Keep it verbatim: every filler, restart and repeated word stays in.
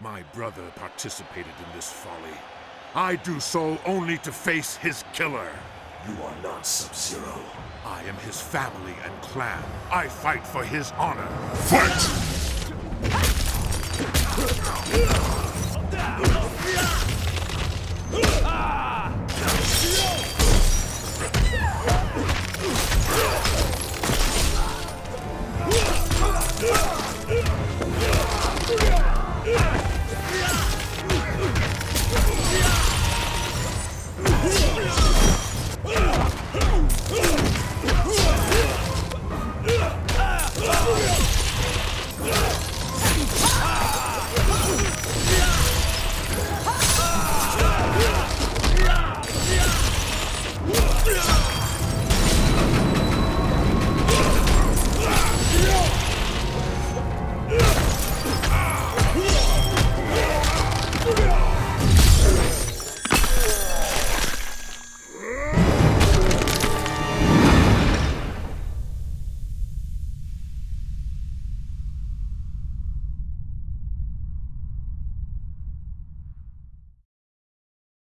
My brother participated in this folly. I do so only to face his killer. You are not Sub-Zero. I am his family and clan. I fight for his honor. Fight!